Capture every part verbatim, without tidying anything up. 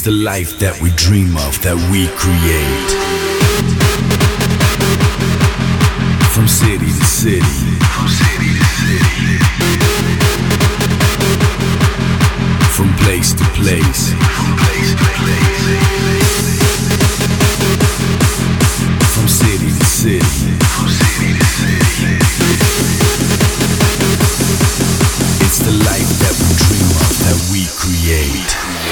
the life that we dream of, that we create. From city to city, from city to city, from place to place, from place to place, from city to city, from city to city. It's the life that we dream of, that we create.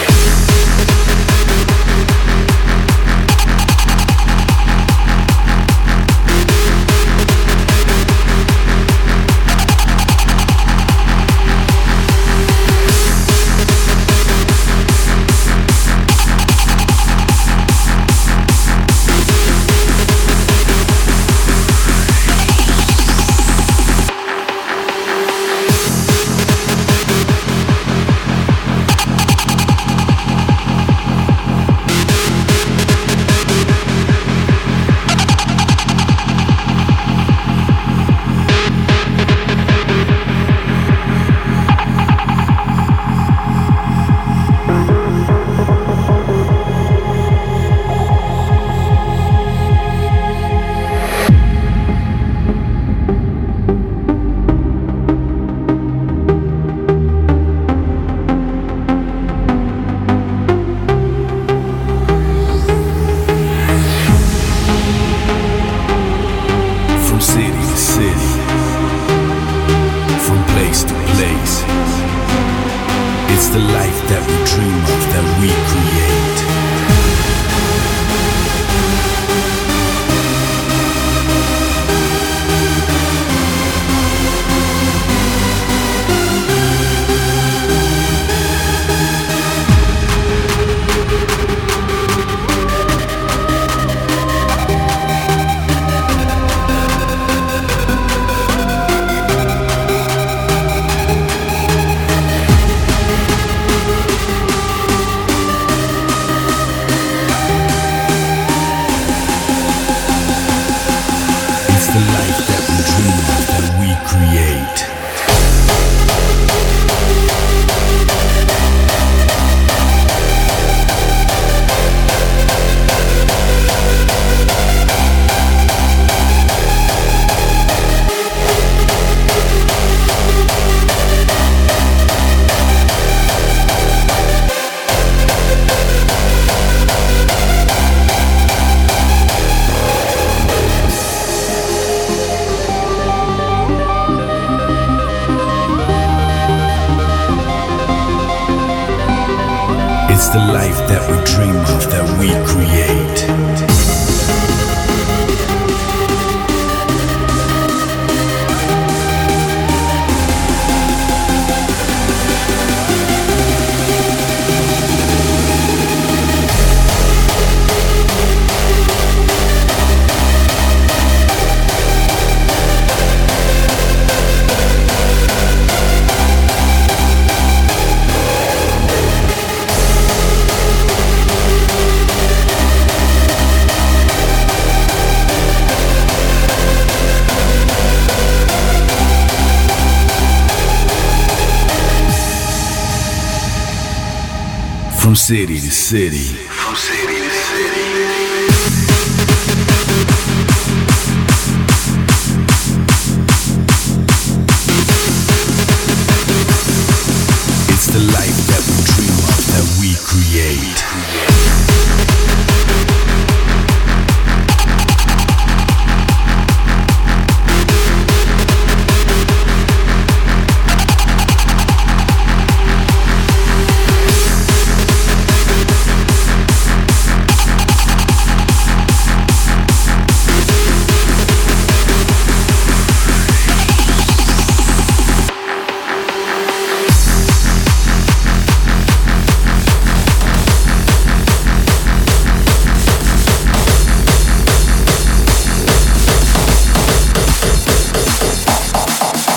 It's the life that we dream of, that we create. From city to city, from city to city.